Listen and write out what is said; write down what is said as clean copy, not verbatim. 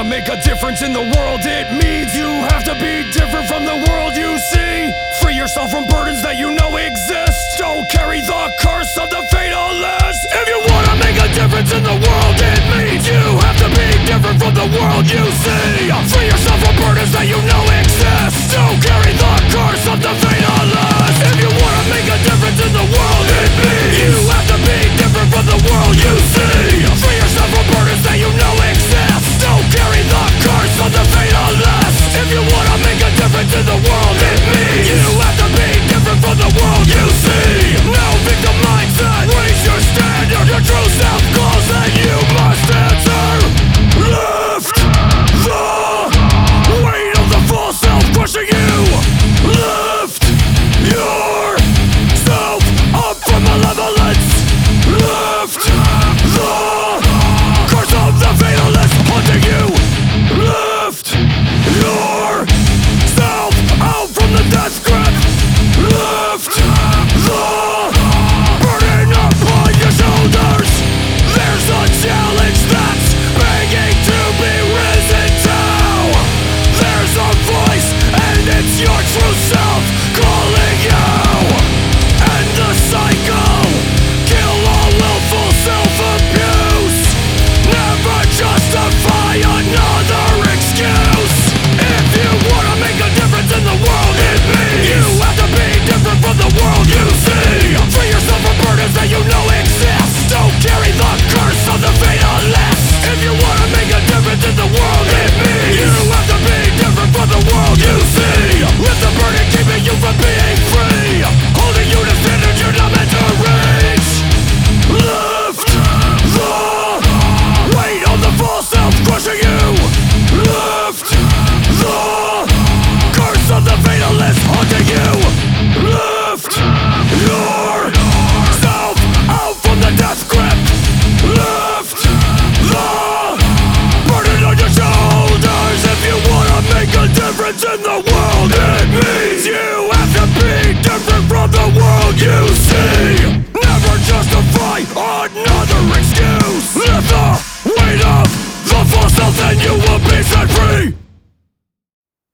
make a difference in the world, it means you have to be different from the world you see. Free yourself from burdens that you know exist. Don't carry the curse of the fatalist. If you wanna make a difference in the world, it means you have to be different from the world you see. Free yourself from burdens that you know exist. Don't carry the curse of the fatalist. If you wanna make a difference in the world, it means you have to be different from the world you see. Free yourself from burdens that you know exist. Don't carry the curse of the fatalist. If you wanna make a difference in the world, it means you have to be different from the world you see. No victim mindset, raise your standard. Your true self calls and you must answer. Lift the weight of the false self crushing you. Lift yourself up from malevolence. Lift the curse of the fatalist haunting you. Lift yourself out from the death grip. Lift the burden upon your shoulders. There's a challenge that's begging to be risen to. There's a voice and it's your true self calling you. End the cycle, kill all willful self-abuse. Never justify another excuse. If you wanna make a difference in the world, it means you have to be different from the world you see. Free yourself from burdens that you know exist. Don't carry the curse of the fatalist. If you wanna make a difference in the world, it means you have to be different from the world you see. Lift the burden keeping you from being free, holding you to standards you're not meant to reach. Lift the weight of the false self crushing you.